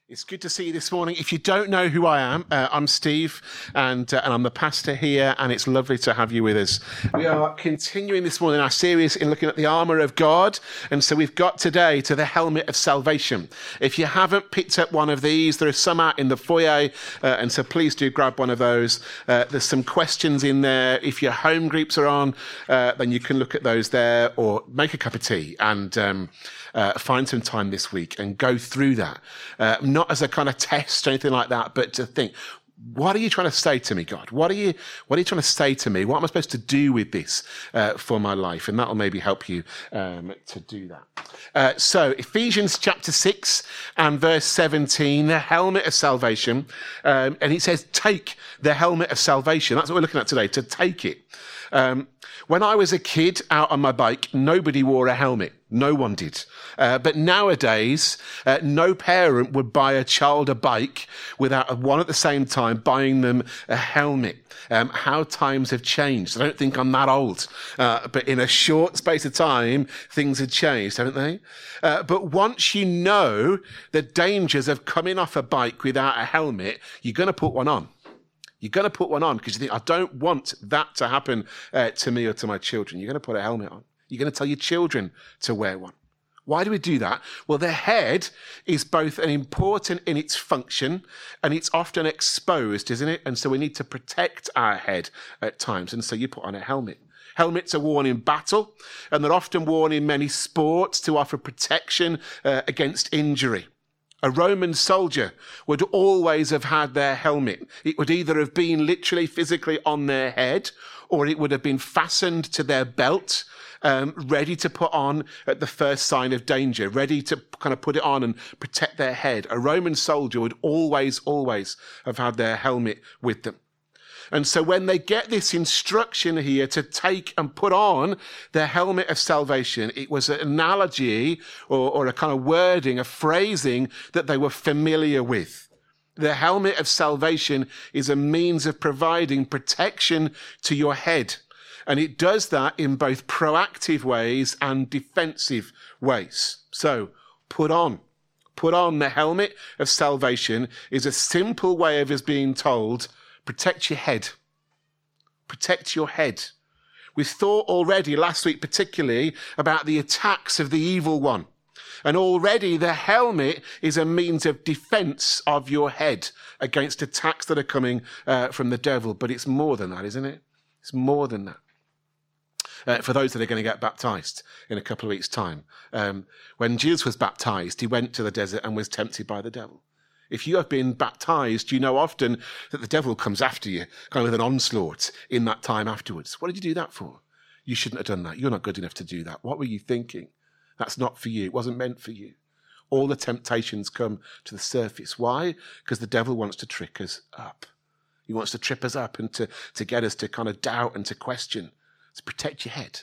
It's good to see you this morning. If you don't know who I am, I'm Steve, and I'm the pastor here, and it's lovely to have you with us. We are continuing this morning our series in looking at the armour of God, and so we've got today to the helmet of salvation. If you haven't picked up one of these, there are some out in the foyer, and so please do grab one of those. There's some questions in there. If your home groups are on, then you can look at those there, or make a cup of tea and find some time this week and go through that. Not as a kind of test or anything like that, but to think, what are you trying to say to me, God? What are you trying to say to me? What am I supposed to do with this for my life? And that'll maybe help you to do that. So Ephesians chapter 6 and verse 17, the helmet of salvation. And it says, take the helmet of salvation. That's what we're looking at today, to take it. When I was a kid out on my bike, nobody wore a helmet. No one did. But nowadays, no parent would buy a child a bike without one at the same time buying them a helmet. How times have changed. I don't think I'm that old. But in a short space of time, things have changed, haven't they? But once you know the dangers of coming off a bike without a helmet, you're going to put one on. You're going to put one on because you think, I don't want that to happen to me or to my children. You're going to put a helmet on. You're going to tell your children to wear one. Why do we do that? Well, the head is both important in its function and it's often exposed, isn't it? And so we need to protect our head at times. And so you put on a helmet. Helmets are worn in battle and they're often worn in many sports to offer protection against injury. A Roman soldier would always have had their helmet. It would either have been literally physically on their head or it would have been fastened to their belt, ready to put on at the first sign of danger, ready to kind of put it on and protect their head. A Roman soldier would always have had their helmet with them. And so when they get this instruction here to take and put on the helmet of salvation, it was an analogy or a kind of wording, a phrasing that they were familiar with. The helmet of salvation is a means of providing protection to your head. And it does that in both proactive ways and defensive ways. So put on the helmet of salvation is a simple way of us being told, protect your head. Protect your head. We thought already last week particularly about the attacks of the evil one. And already the helmet is a means of defense of your head against attacks that are coming from the devil. But it's more than that, isn't it? It's more than that. For those that are going to get baptized in a couple of weeks' time. When Jesus was baptized, he went to the desert and was tempted by the devil. If you have been baptized, you know often that the devil comes after you, kind of with an onslaught in that time afterwards. What did you do that for? You shouldn't have done that. You're not good enough to do that. What were you thinking? That's not for you. It wasn't meant for you. All the temptations come to the surface. Why? Because the devil wants to trick us up. He wants to trip us up and to get us to kind of doubt and to question. So protect your head.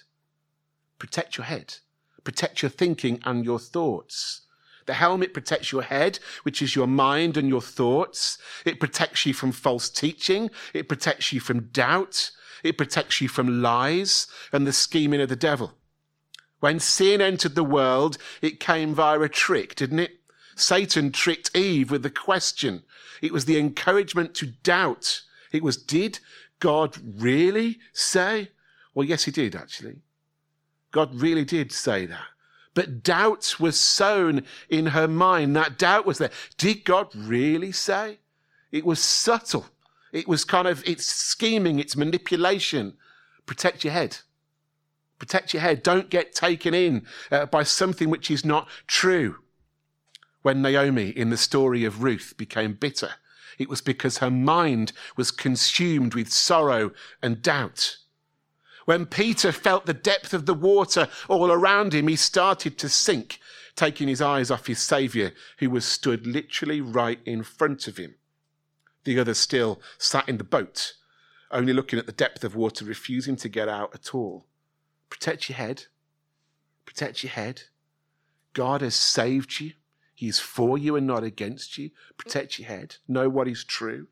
Protect your head. Protect your thinking and your thoughts. The helmet protects your head, which is your mind and your thoughts. It protects you from false teaching. It protects you from doubt. It protects you from lies and the scheming of the devil. When sin entered the world, it came via a trick, didn't it? Satan tricked Eve with the question. It was the encouragement to doubt. It was, did God really say? Well, yes, he did, actually. God really did say that. But doubt was sown in her mind. That doubt was there. Did God really say? It was subtle. It was it's scheming, it's manipulation. Protect your head. Protect your head. Don't get taken in by something which is not true. When Naomi, in the story of Ruth, became bitter, it was because her mind was consumed with sorrow and doubt. When Peter felt the depth of the water all around him, he started to sink, taking his eyes off his Saviour, who was stood literally right in front of him. The other still sat in the boat, only looking at the depth of water, refusing to get out at all. Protect your head. Protect your head. God has saved you. He is for you and not against you. Protect your head. Know what is true.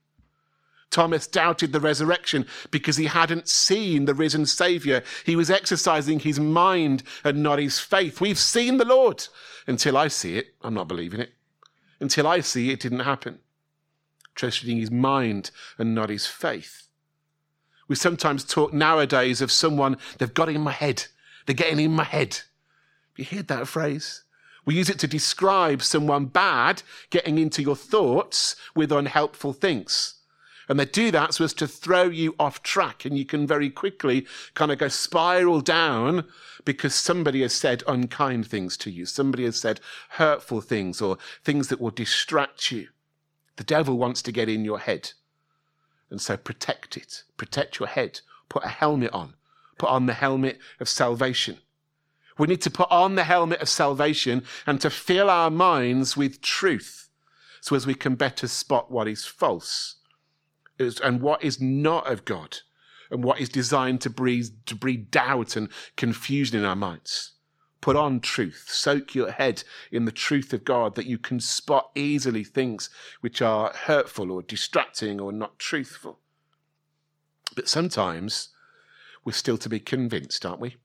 Thomas doubted the resurrection because he hadn't seen the risen Saviour. He was exercising his mind and not his faith. We've seen the Lord. Until I see it, I'm not believing it. until I see it didn't happen. Trusting his mind and not his faith. We sometimes talk nowadays of someone, they've got in my head. They're getting in my head. Have you heard that phrase? We use it to describe someone bad getting into your thoughts with unhelpful things. And they do that so as to throw you off track, and you can very quickly kind of go spiral down because somebody has said unkind things to you. Somebody has said hurtful things or things that will distract you. The devil wants to get in your head. And so protect it. Protect your head. Put a helmet on. Put on the helmet of salvation. We need to put on the helmet of salvation and to fill our minds with truth so as we can better spot what is false and what is not of God and what is designed to breed doubt and confusion in our minds. Put on truth. Soak your head in the truth of God that you can spot easily things which are hurtful or distracting or not truthful. But sometimes we're still to be convinced, aren't we?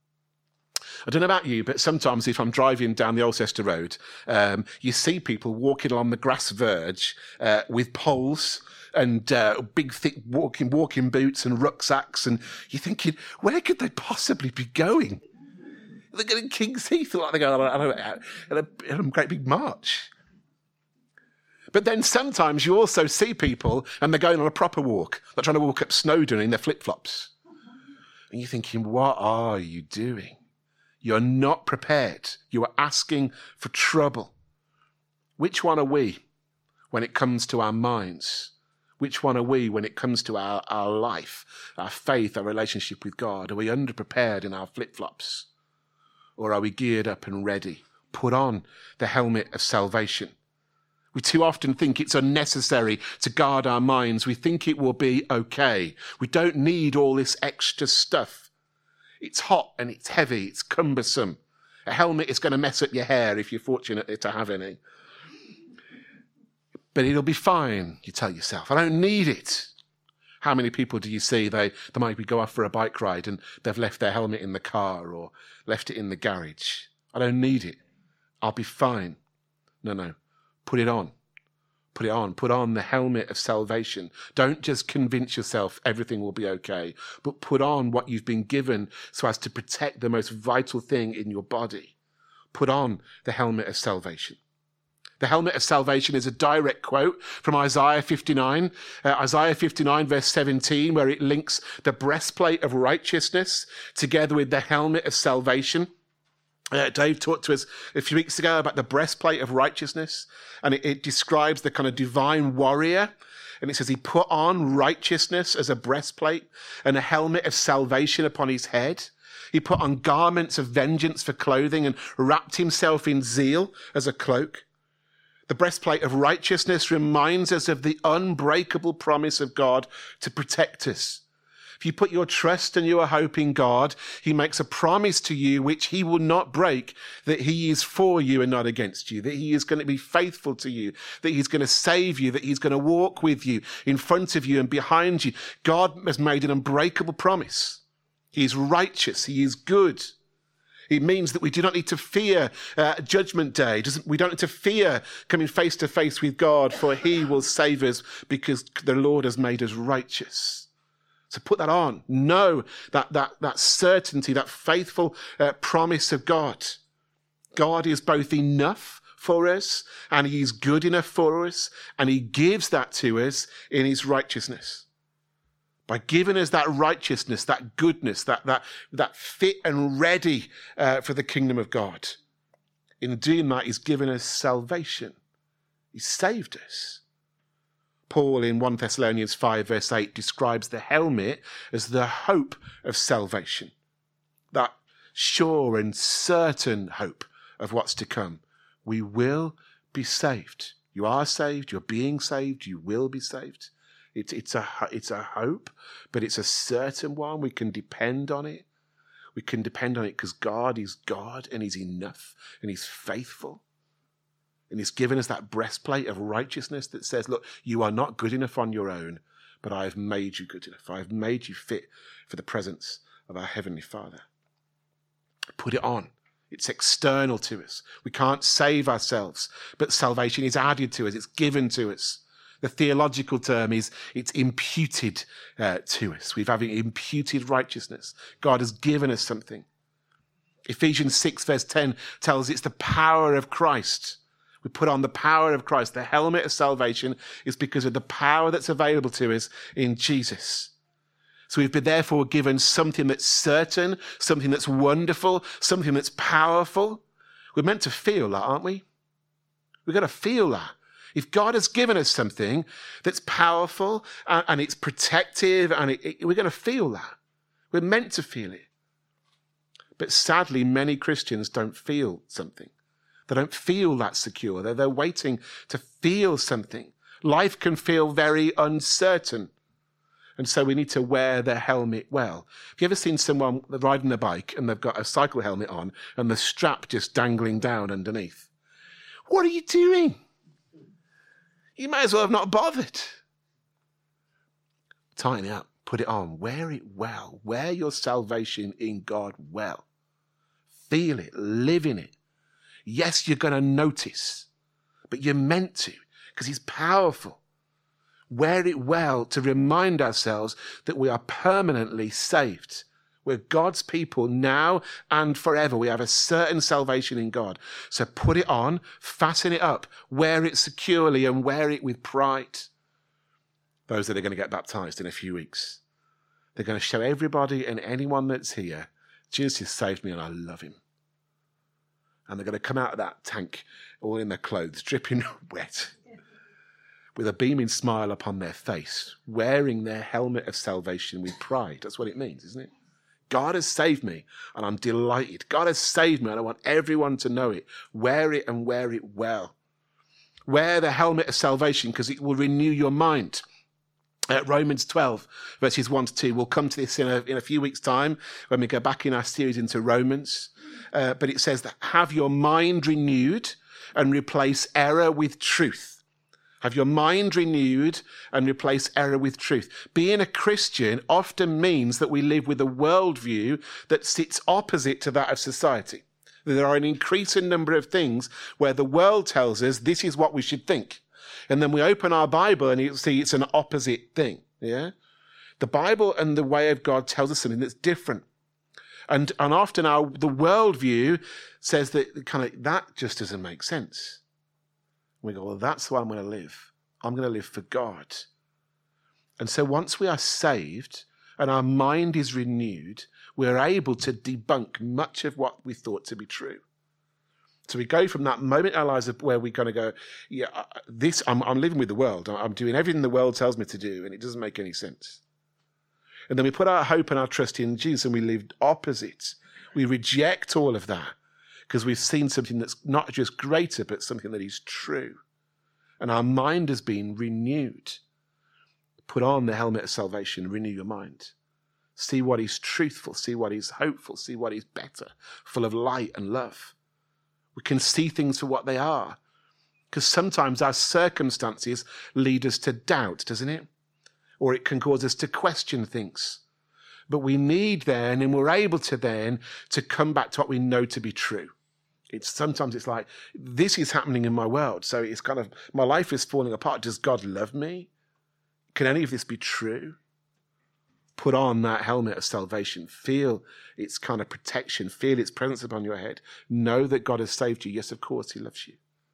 I don't know about you, but sometimes if I'm driving down the Alcester Road, you see people walking along the grass verge with poles and big, thick walking boots and rucksacks, and you're thinking, where could they possibly be going? They're getting King's Heath, like they're going on a great big march. But then sometimes you also see people and they're going on a proper walk. They're trying to walk up Snowdon in their flip-flops. And you're thinking, what are you doing? You're not prepared. You are asking for trouble. Which one are we when it comes to our minds? Which one are we when it comes to our life, our faith, our relationship with God? Are we underprepared in our flip-flops? Or are we geared up and ready? Put on the helmet of salvation. We too often think it's unnecessary to guard our minds. We think it will be okay. We don't need all this extra stuff. It's hot and it's heavy. It's cumbersome. A helmet is going to mess up your hair if you're fortunate to have any. But it'll be fine, you tell yourself. I don't need it. How many people do you see, they might go off for a bike ride and they've left their helmet in the car or left it in the garage? I don't need it. I'll be fine. No. Put it on. Put it on. Put on the helmet of salvation. Don't just convince yourself everything will be okay, but put on what you've been given so as to protect the most vital thing in your body. Put on the helmet of salvation. The helmet of salvation is a direct quote from Isaiah 59. Isaiah 59 verse 17, where it links the breastplate of righteousness together with the helmet of salvation. Dave talked to us a few weeks ago about the breastplate of righteousness, and it describes the kind of divine warrior. And it says he put on righteousness as a breastplate and a helmet of salvation upon his head. He put on garments of vengeance for clothing and wrapped himself in zeal as a cloak. The breastplate of righteousness reminds us of the unbreakable promise of God to protect us. If you put your trust and your hope in God, he makes a promise to you which he will not break, that he is for you and not against you, that he is going to be faithful to you, that he's going to save you, that he's going to walk with you, in front of you and behind you. God has made an unbreakable promise. He is righteous. He is good. It means that we do not need to fear judgment day. We don't need to fear coming face to face with God, for he will save us because the Lord has made us righteous. So put that on. Know that certainty, that faithful promise of God. God is both enough for us and he is good enough for us, and he gives that to us in his righteousness. By giving us that righteousness, that goodness, that fit and ready for the kingdom of God. In doing that, he's given us salvation. He saved us. Paul in 1 Thessalonians 5 verse 8 describes the helmet as the hope of salvation. That sure and certain hope of what's to come. We will be saved. You are saved. You're being saved. You will be saved. It's a hope, but it's a certain one. We can depend on it. We can depend on it because God is God and he's enough and he's faithful. And he's given us that breastplate of righteousness that says, look, you are not good enough on your own, but I have made you good enough. I have made you fit for the presence of our Heavenly Father. Put it on. It's external to us. We can't save ourselves, but salvation is added to us. It's given to us. The theological term is it's imputed to us. We've having imputed righteousness. God has given us something. Ephesians 6 verse 10 tells us it's the power of Christ. We put on the power of Christ. The helmet of salvation is because of the power that's available to us in Jesus. So we've been therefore given something that's certain, something that's wonderful, something that's powerful. We're meant to feel that, aren't we? We've got to feel that. If God has given us something that's powerful and it's protective, and we're going to feel that. We're meant to feel it. But sadly, many Christians don't feel something. They don't feel that secure. They're waiting to feel something. Life can feel very uncertain. And so we need to wear the helmet well. Have you ever seen someone riding a bike and they've got a cycle helmet on and the strap just dangling down underneath? What are you doing? You might as well have not bothered. Tighten it up. Put it on. Wear it well. Wear your salvation in God well. Feel it. Live in it. Yes, you're going to notice, but you're meant to, because he's powerful. Wear it well to remind ourselves that we are permanently saved. We're God's people now and forever. We have a certain salvation in God. So put it on, fasten it up, wear it securely, and wear it with pride. Those that are going to get baptized in a few weeks, they're going to show everybody and anyone that's here, Jesus has saved me and I love him. And they're going to come out of that tank all in their clothes, dripping wet, with a beaming smile upon their face, wearing their helmet of salvation with pride. That's what it means, isn't it? God has saved me, and I'm delighted. God has saved me, and I want everyone to know it. Wear it and wear it well. Wear the helmet of salvation, because it will renew your mind. Romans 12, verses 1 to 2. We'll come to this in a few weeks' time when we go back in our series into Romans. But it says that have your mind renewed and replace error with truth. Have your mind renewed and replace error with truth. Being a Christian often means that we live with a worldview that sits opposite to that of society. There are an increasing number of things where the world tells us this is what we should think. And then we open our Bible and you see it's an opposite thing. Yeah? The Bible and the way of God tells us something that's different. And often the worldview says that that just doesn't make sense. We go, well, that's the way I'm going to live. I'm going to live for God. And so once we are saved and our mind is renewed, we're able to debunk much of what we thought to be true. So we go from that moment in our lives where we're going to go, yeah, I'm living with the world. I'm doing everything the world tells me to do, and it doesn't make any sense. And then we put our hope and our trust in Jesus and we live opposite. We reject all of that because we've seen something that's not just greater, but something that is true. And our mind has been renewed. Put on the helmet of salvation, renew your mind. See what is truthful, see what is hopeful, see what is better, full of light and love. We can see things for what they are. Because sometimes our circumstances lead us to doubt, doesn't it? Or it can cause us to question things. But we need then, and we're able to then, to come back to what we know to be true. Sometimes it's like, this is happening in my world. So it's kind of, my life is falling apart. Does God love me? Can any of this be true? Put on that helmet of salvation. Feel its kind of protection. Feel its presence upon your head. Know that God has saved you. Yes, of course, he loves you.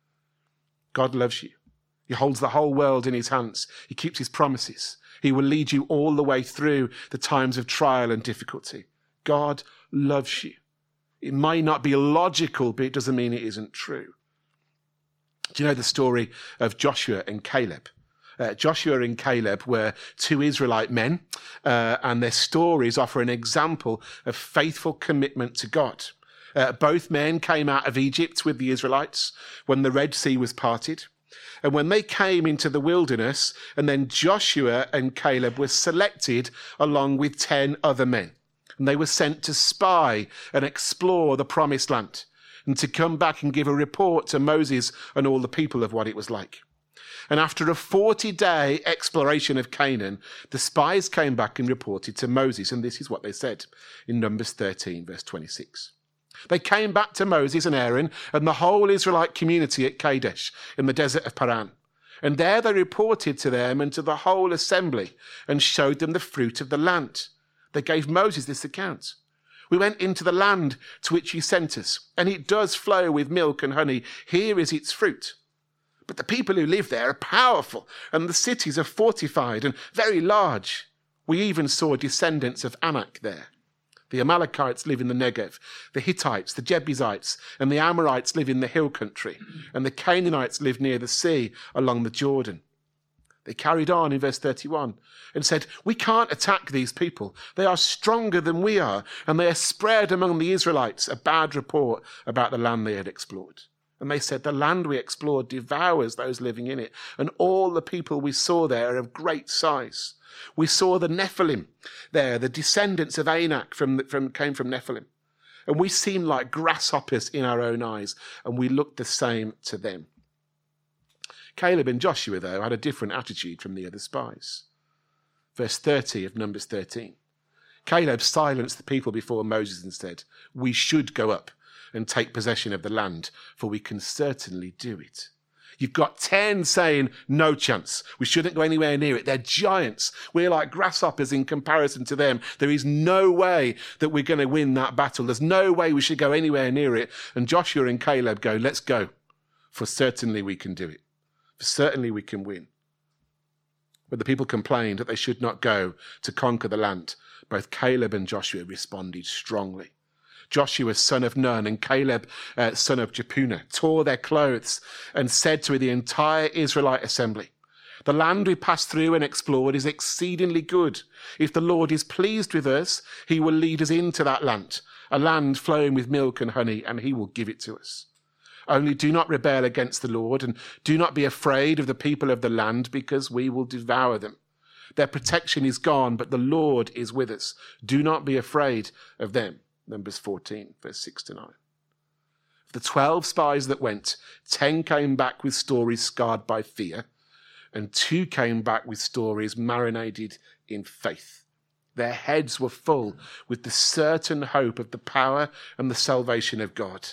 God loves you. He holds the whole world in his hands. He keeps his promises. He will lead you all the way through the times of trial and difficulty. God loves you. It may not be logical, but it doesn't mean it isn't true. Do you know the story of Joshua and Caleb? Joshua and Caleb were two Israelite men, and their stories offer an example of faithful commitment to God. Both men came out of Egypt with the Israelites when the Red Sea was parted. And when they came into the wilderness, and then Joshua and Caleb were selected along with 10 other men. And they were sent to spy and explore the promised land and to come back and give a report to Moses and all the people of what it was like. And after a 40-day exploration of Canaan, the spies came back and reported to Moses. And this is what they said in Numbers 13, verse 26. They came back to Moses and Aaron and the whole Israelite community at Kadesh in the desert of Paran. And there they reported to them and to the whole assembly and showed them the fruit of the land. They gave Moses this account. We went into the land to which you sent us, and it does flow with milk and honey. Here is its fruit. But the people who live there are powerful, and the cities are fortified and very large. We even saw descendants of Anak there. The Amalekites live in the Negev. The Hittites, the Jebusites, and the Amorites live in the hill country. And the Canaanites live near the sea along the Jordan. They carried on in verse 31 and said, we can't attack these people. They are stronger than we are, and they are spread among the Israelites a bad report about the land they had explored. And they said, the land we explored devours those living in it, and all the people we saw there are of great size. We saw the Nephilim there, the descendants of Anak came from Nephilim. And we seemed like grasshoppers in our own eyes, and we looked the same to them. Caleb and Joshua, though, had a different attitude from the other spies. Verse 30 of Numbers 13. Caleb silenced the people before Moses and said, we should go up and take possession of the land, for we can certainly do it. You've got 10 saying, no chance. We shouldn't go anywhere near it. They're giants. We're like grasshoppers in comparison to them. There is no way that we're going to win that battle. There's no way we should go anywhere near it. And Joshua and Caleb go, let's go, for certainly we can do it. For certainly we can win. When the people complained that they should not go to conquer the land, both Caleb and Joshua responded strongly. Joshua, son of Nun, and Caleb, son of Jephunneh, tore their clothes and said to the entire Israelite assembly, the land we passed through and explored is exceedingly good. If the Lord is pleased with us, he will lead us into that land, a land flowing with milk and honey, and he will give it to us. Only do not rebel against the Lord, and do not be afraid of the people of the land, because we will devour them. Their protection is gone, but the Lord is with us. Do not be afraid of them. Numbers 14, verse 6 to 9. Of the 12 spies that went, 10 came back with stories scarred by fear, and 2 came back with stories marinated in faith. Their heads were full with the certain hope of the power and the salvation of God.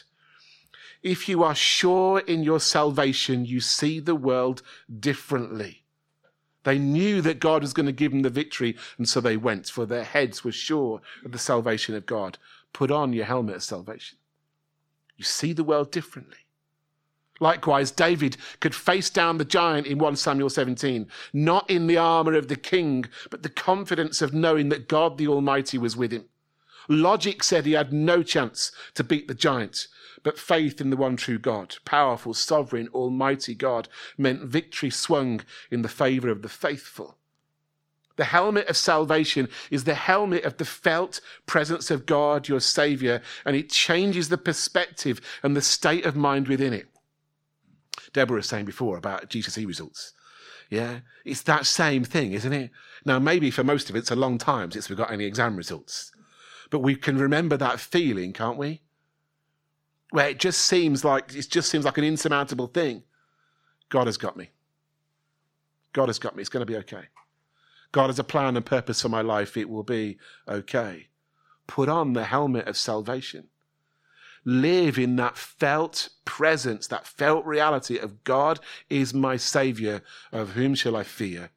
If you are sure in your salvation, you see the world differently. They knew that God was going to give them the victory, and so they went, for their heads were sure of the salvation of God. Put on your helmet of salvation. You see the world differently. Likewise, David could face down the giant in 1 Samuel 17, not in the armor of the king, but the confidence of knowing that God the Almighty was with him. Logic said he had no chance to beat the giant, but faith in the one true God, powerful, sovereign, almighty God, meant victory swung in the favor of the faithful. The helmet of salvation is the helmet of the felt presence of God, your Savior, and it changes the perspective and the state of mind within it. Deborah was saying before about GCSE results. Yeah, it's that same thing, isn't it? Now, maybe for most of it, it's a long time since we've got any exam results. But we can remember that feeling, can't we? Where it just seems like an insurmountable thing. God has got me. God has got me. It's going to be okay. God has a plan and purpose for my life. It will be okay. Put on the helmet of salvation. Live in that felt presence, that felt reality of God is my Savior. Of whom shall I fear?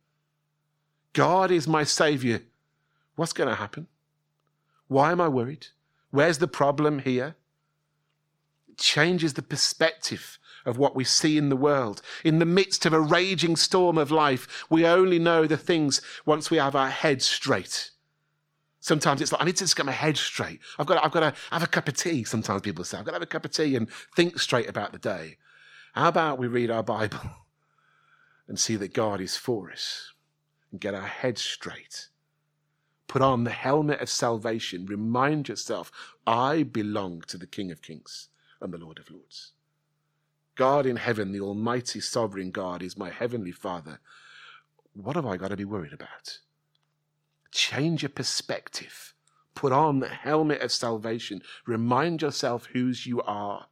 God is my Savior. What's going to happen? Why am I worried? Where's the problem here? It changes the perspective of what we see in the world. In the midst of a raging storm of life, we only know the things once we have our heads straight. Sometimes it's like, I need to just get my head straight. I've got to have a cup of tea, sometimes people say. I've got to have a cup of tea and think straight about the day. How about we read our Bible and see that God is for us and get our heads straight? Put on the helmet of salvation. Remind yourself, I belong to the King of Kings and the Lord of Lords. God in heaven, the almighty sovereign God, is my heavenly Father. What have I got to be worried about? Change your perspective. Put on the helmet of salvation. Remind yourself whose you are.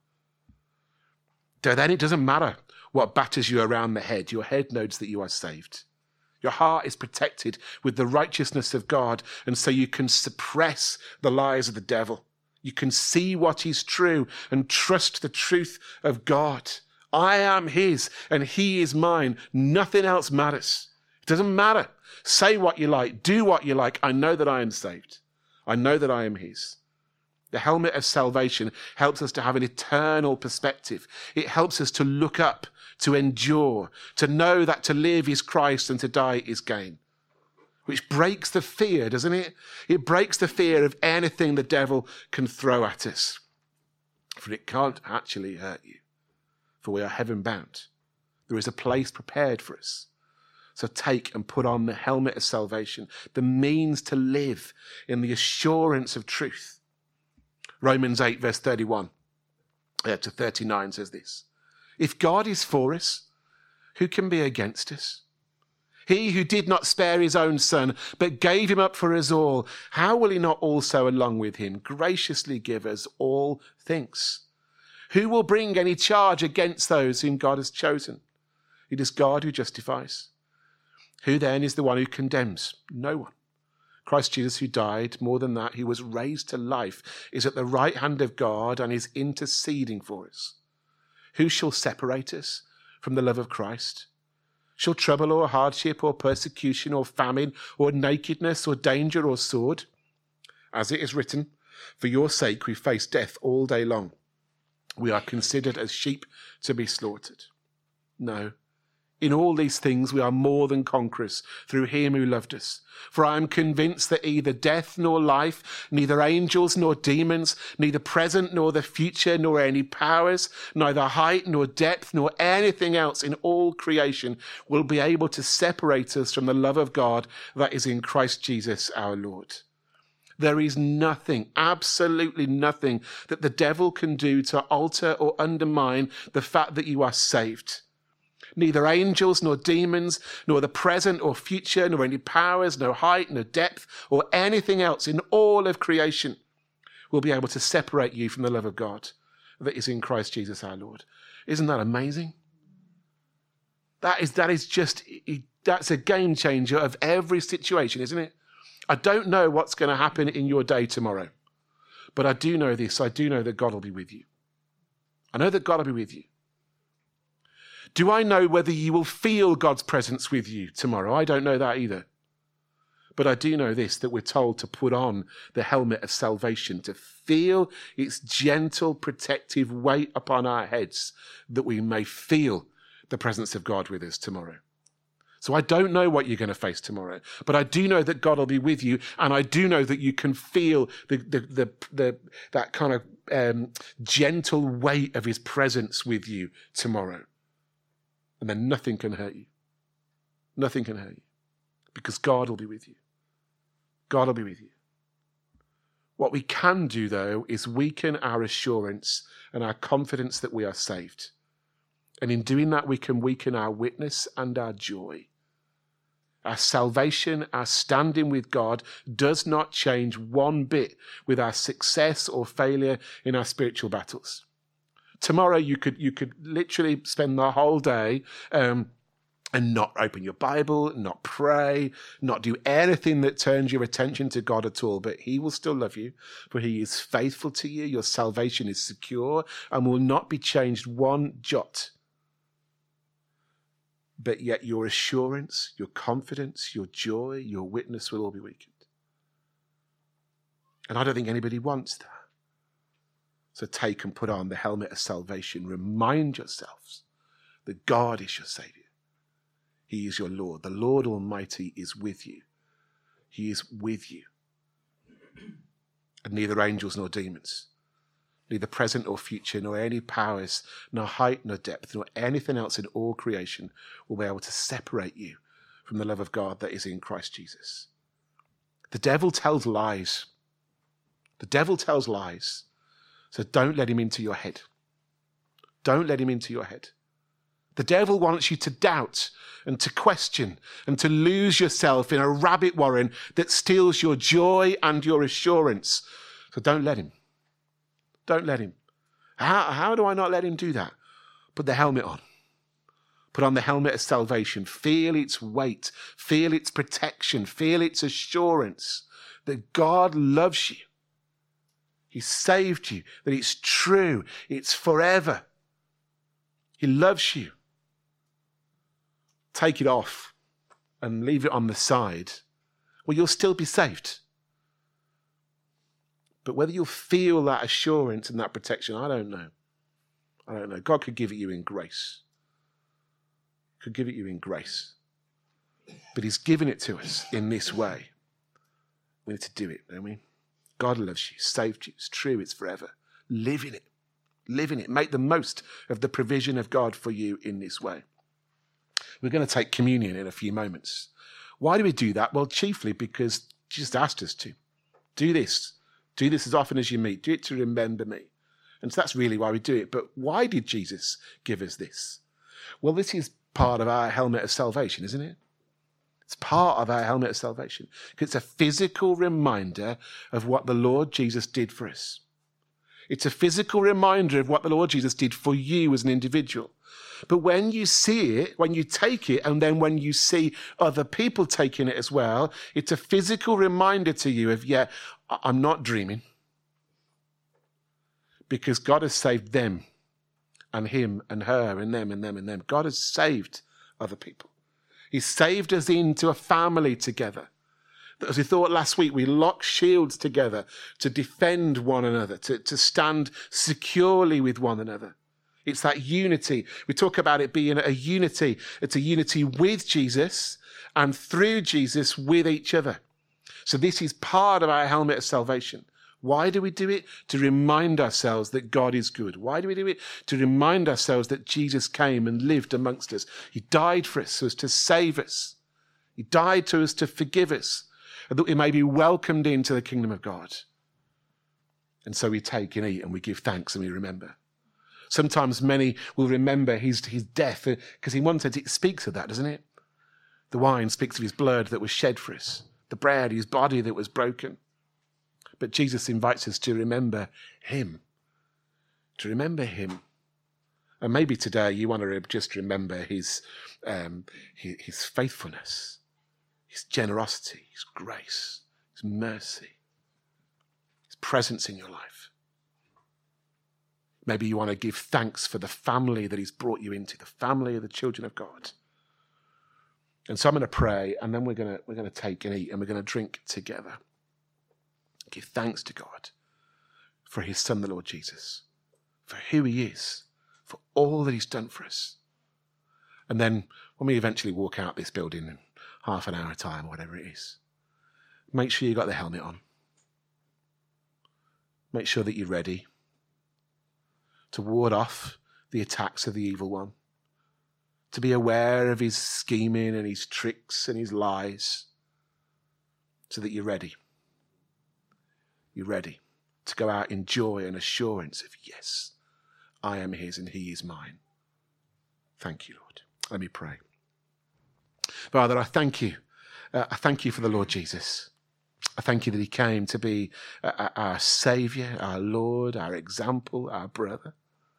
Then it doesn't matter what batters you around the head. Your head knows that you are saved. Your heart is protected with the righteousness of God, and so you can suppress the lies of the devil. You can see what is true and trust the truth of God. I am his and he is mine. Nothing else matters. It doesn't matter. Say what you like. Do what you like. I know that I am saved. I know that I am his. The helmet of salvation helps us to have an eternal perspective. It helps us to look up, to endure, to know that to live is Christ and to die is gain. Which breaks the fear, doesn't it? It breaks the fear of anything the devil can throw at us. For it can't actually hurt you. For we are heaven bound. There is a place prepared for us. So take and put on the helmet of salvation, the means to live in the assurance of truth. Romans 8 verse 31 to 39 says this. If God is for us, who can be against us? He who did not spare his own son, but gave him up for us all, how will he not also along with him graciously give us all things? Who will bring any charge against those whom God has chosen? It is God who justifies. Who then is the one who condemns? No one. Christ Jesus, who died, more than that, who was raised to life, is at the right hand of God and is interceding for us. Who shall separate us from the love of Christ? Shall trouble or hardship or persecution or famine or nakedness or danger or sword? As it is written, for your sake we face death all day long. We are considered as sheep to be slaughtered. No, in all these things we are more than conquerors through him who loved us. For I am convinced that either death nor life, neither angels nor demons, neither present nor the future, nor any powers, neither height nor depth, nor anything else in all creation will be able to separate us from the love of God that is in Christ Jesus our Lord. There is nothing, absolutely nothing, that the devil can do to alter or undermine the fact that you are saved. Neither angels, nor demons, nor the present or future, nor any powers, no height, no depth, or anything else in all of creation will be able to separate you from the love of God that is in Christ Jesus our Lord. Isn't that amazing? That's a game changer of every situation, isn't it? I don't know what's going to happen in your day tomorrow, but I do know this. I do know that God will be with you. I know that God will be with you. Do I know whether you will feel God's presence with you tomorrow? I don't know that either. But I do know this, that we're told to put on the helmet of salvation, to feel its gentle, protective weight upon our heads, that we may feel the presence of God with us tomorrow. So I don't know what you're going to face tomorrow, but I do know that God will be with you, and I do know that you can feel that kind of gentle weight of his presence with you tomorrow. And then nothing can hurt you. Nothing can hurt you. Because God will be with you. God will be with you. What we can do, though, is weaken our assurance and our confidence that we are saved. And in doing that, we can weaken our witness and our joy. Our salvation, our standing with God, does not change one bit with our success or failure in our spiritual battles. Tomorrow you could literally spend the whole day and not open your Bible, not pray, not do anything that turns your attention to God at all. But he will still love you, for he is faithful to you. Your salvation is secure and will not be changed one jot. But yet your assurance, your confidence, your joy, your witness will all be weakened. And I don't think anybody wants that. So take and put on the helmet of salvation. Remind yourselves that God is your Saviour. He is your Lord. The Lord Almighty is with you. He is with you. And neither angels nor demons, neither present or future, nor any powers, nor height nor depth, nor anything else in all creation will be able to separate you from the love of God that is in Christ Jesus. The devil tells lies. The devil tells lies. So don't let him into your head. Don't let him into your head. The devil wants you to doubt and to question and to lose yourself in a rabbit warren that steals your joy and your assurance. So don't let him. Don't let him. How do I not let him do that? Put the helmet on. Put on the helmet of salvation. Feel its weight. Feel its protection. Feel its assurance that God loves you. He saved you, that it's true, it's forever. He loves you. Take it off and leave it on the side. Well, you'll still be saved. But whether you'll feel that assurance and that protection, I don't know. I don't know. God could give it you in grace. Could give it you in grace. But he's given it to us in this way. We need to do it, don't we? God loves you, saved you. It's true, it's forever. Live in it. Live in it. Make the most of the provision of God for you in this way. We're going to take communion in a few moments. Why do we do that? Well, chiefly because Jesus asked us to. Do this. Do this as often as you meet. Do it to remember me. And so that's really why we do it. But why did Jesus give us this? Well, this is part of our helmet of salvation, isn't it? It's part of our helmet of salvation. It's a physical reminder of what the Lord Jesus did for us. It's a physical reminder of what the Lord Jesus did for you as an individual. But when you see it, when you take it, and then when you see other people taking it as well, it's a physical reminder to you of, yeah, I'm not dreaming. Because God has saved them and him and her and them and them and them. God has saved other people. He saved us into a family together. As we thought last week, we lock shields together to defend one another, to stand securely with one another. It's that unity. We talk about it being a unity. It's a unity with Jesus and through Jesus with each other. So this is part of our helmet of salvation. Why do we do it? To remind ourselves that God is good. Why do we do it? To remind ourselves that Jesus came and lived amongst us. He died for us so as to save us. He died to us to forgive us, and that we may be welcomed into the kingdom of God. And so we take and eat and we give thanks and we remember. Sometimes many will remember his death because in one sense it speaks of that, doesn't it? The wine speaks of his blood that was shed for us. The bread, his body that was broken. But Jesus invites us to remember him. To remember him. And maybe today you want to just remember his faithfulness, his generosity, his grace, his mercy, his presence in your life. Maybe you want to give thanks for the family that he's brought you into, the family of the children of God. And so I'm going to pray, and then we're going to take and eat, and we're going to drink together. Give thanks to God for his son, the Lord Jesus, for who he is, for all that he's done for us. And then when we eventually walk out this building in half an hour time, or whatever it is, make sure you got the helmet on. Make sure that you're ready to ward off the attacks of the evil one, to be aware of his scheming and his tricks and his lies, so that you're ready. You're ready to go out in joy and assurance of, yes, I am his and he is mine. Thank you, Lord. Let me pray. Father, I thank you. I thank you for the Lord Jesus. I thank you that he came to be our Saviour, our Lord, our example, our brother.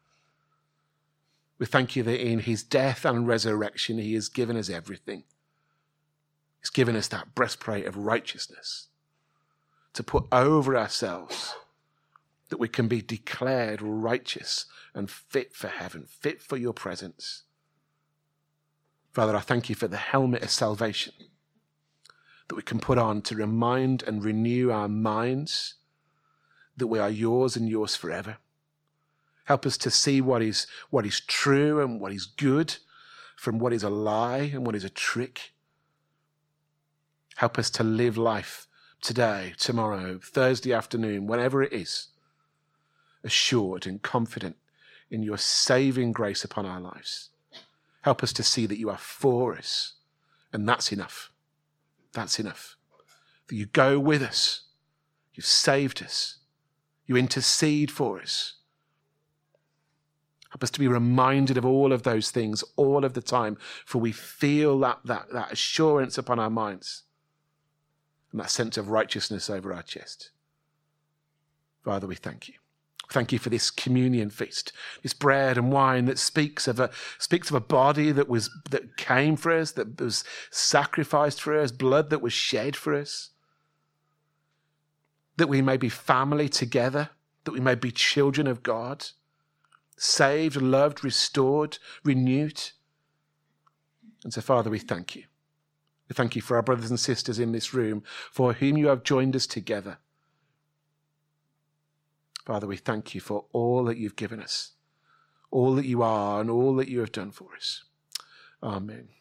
We thank you that in his death and resurrection, he has given us everything. He's given us that breastplate of righteousness to put over ourselves, that we can be declared righteous and fit for heaven, fit for your presence. Father, I thank you for the helmet of salvation that we can put on to remind and renew our minds that we are yours and yours forever. Help us to see what is true and what is good from what is a lie and what is a trick. Help us to live life today, tomorrow, Thursday afternoon, whenever it is, assured and confident in your saving grace upon our lives. Help us to see that you are for us, and that's enough. That's enough. That you go with us. You've saved us. You intercede for us. Help us to be reminded of all of those things all of the time, for we feel that assurance upon our minds and that sense of righteousness over our chest. Father, we thank you. Thank you for this communion feast, this bread and wine that speaks of a body that came for us, that was sacrificed for us, blood that was shed for us, that we may be family together that we may be children of God, saved, loved, restored, renewed. And so, Father, we thank you. We thank you for our brothers and sisters in this room, for whom you have joined us together. Father, we thank you for all that you've given us, all that you are and all that you have done for us. Amen.